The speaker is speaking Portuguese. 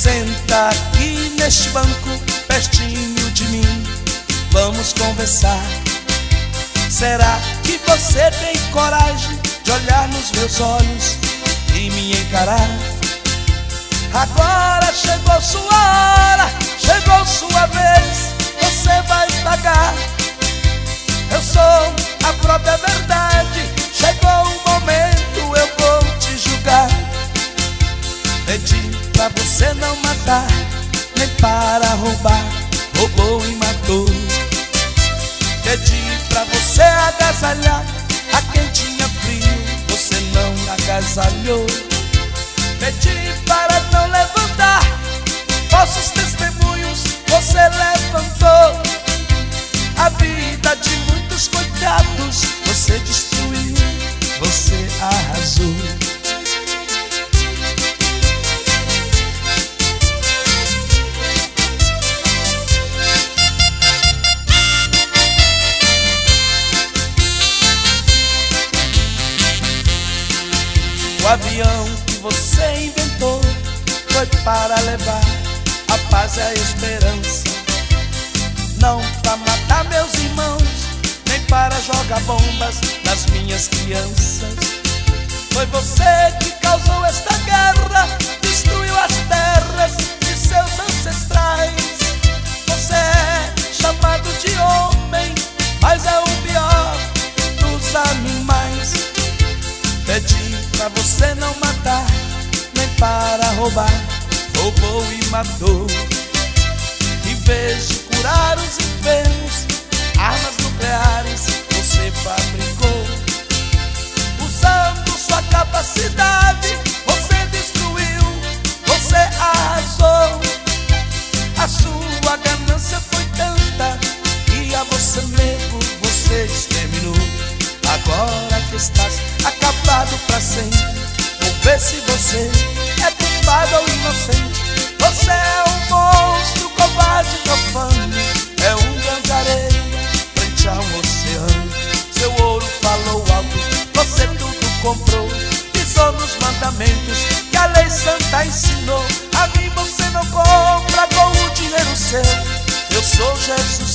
Senta aqui neste banco, pertinho de mim, vamos conversar. Será que você tem coragem de olhar nos meus olhos e me encarar? Agora chegou sua hora, chegou sua vez, você vai pagar. Eu sou a própria verdade, chegou o momento, eu vou te julgar. Pedi pra você não matar, nem para roubar, roubou e matou. Pedi pra você agasalhar a quem tinha frio, você não agasalhou. Pedi para não levantar falsos testemunhos, você levantou. A vida de muitos coitados você destruiu, você arrasou. O avião que você inventou foi para levar a paz e a esperança, não para matar meus irmãos, nem para jogar bombas nas minhas crianças. Foi você que causou esta guerra, destruiu as terras de seus ancestrais. Você é chamado de homem, mas é o pior dos animais. Pedi pra você não matar, nem para roubar, roubou e matou. Em vez de curar os enfermos, armas nucleares você fabricou. Usando sua capacidade, você destruiu, você arrasou. A sua ganância foi tanta que a você mesmo você exterminou. Agora que estás acabado pra sempre, vou ver se você é culpado ou inocente. Você é um monstro, covarde, profano, é um grande areia frente a um oceano. Seu ouro falou alto, você tudo comprou, pisou nos mandamentos que a lei santa ensinou. A mim você não compra com o dinheiro seu, eu sou Jesus